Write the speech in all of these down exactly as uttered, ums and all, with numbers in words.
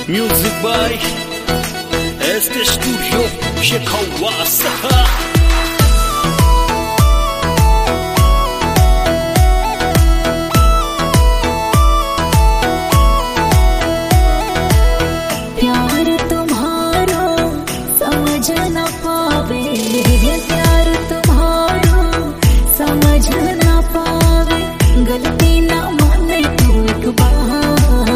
Music by este Studio Shekawasa. प्यार तुम्हारा समझ न पावे, प्यार तुम्हारा समझ न पावे, गलती न माने तू एक बार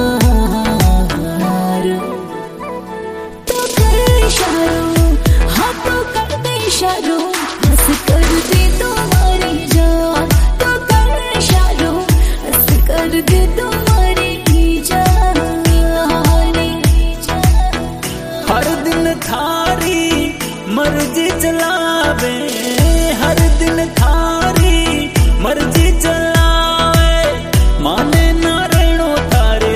तो कर इशारों, हाँ तो कर दे इशारों, हंस कर दे तुम्हारी जान, तो कर इशारों, हंस कर दे तुम्हारी जान। हर दिन थारी मर्जी चलावे, हर दिन थारी मर्जी चलावे, माने ना रेणो थारे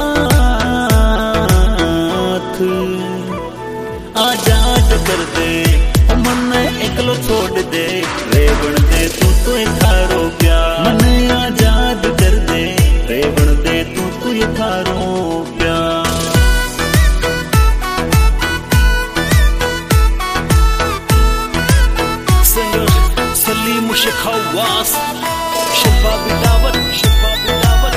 साथ। आजाद कर दे मन एकलो छोड़ दे, रेवण दे तू तो थारो प्यार, मन आजाद कर दे, रेवण दे तू तो थारो प्यार। Salim Shekhawas, Shabab Dawat, Shabab Dawat.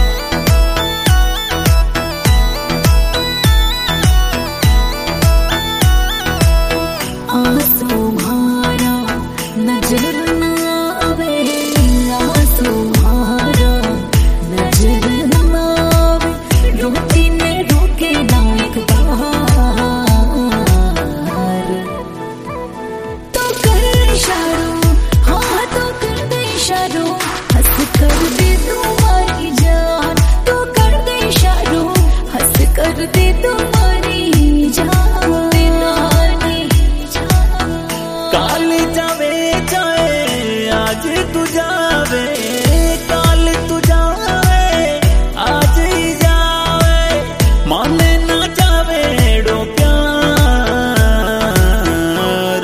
आंसू मारा नजर न आवे, आंसू मारा नजर न आवे, रोती ने रोके ना एक बार तो कर इशारों, हाँ तो कर दे इशारों, हंस कर दे तुम्हारी जान, तो कर दे इशारों, हंस कर दे तुम्हारी जान। काल जावे जाए आज तू जावे, काल तू जावे आज ही जावे, माने ना जावे डो प्यार।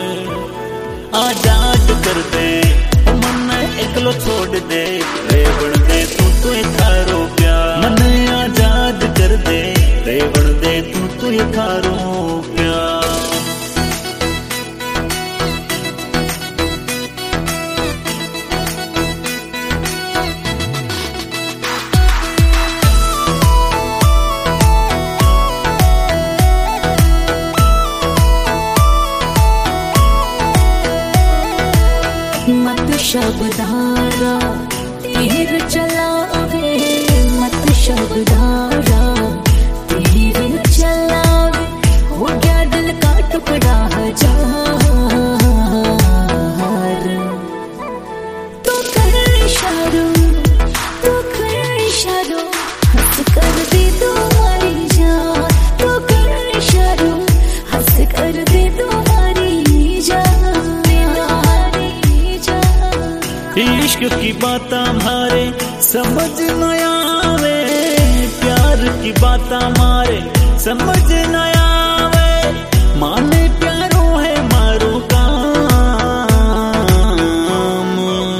आजाद कर दे मन एकलो छोड़ दे, रेवण दे तू तो थारो प्यार, मन आजाद कर दे, रेवण दे तू तो थारो प्यार। मत शब्दारा तीर चलावे, मत शब्दारा तीर चलावे, हो गया दिल का टुकड़ा हजार तो कर इशारों, तो कर इशारों, हंस कर दे तुम्हारी जान, तो कर इशारों, हंस कर दे तुम्हारी जान। इश्क की बात हमारे समझ न आवे, प्यार की बात हमारे समझ न आवे, माने प्यारो है मारो काम।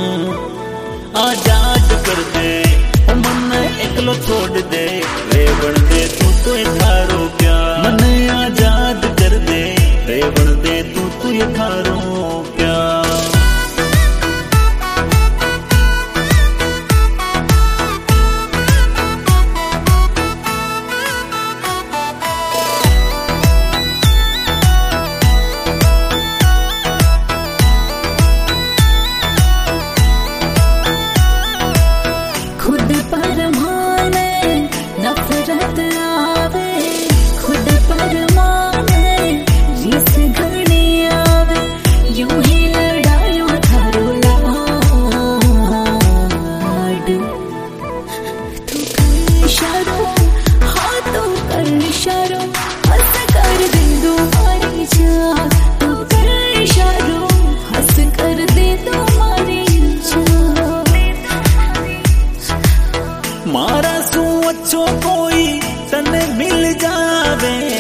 आजाद कर दे मन एकलो छोड़ दे, रेवण दे तू तो थारो प्यार, मन आजाद कर दे, रेवण दे तू तो थारो प्यार। खुद पर माने नफरत आवे, खुद पर माने जिस घड़ी आवे, यूं ही लड़ायो थारो लाड। तू कर इशारों, हाँ तो कर इशारों, हंस कर दे तुम्हारी जान, तू कर इशारों, हंस कर दे तुम्हारी जान। मारा सू अच्छो कोई तने मिल जावे,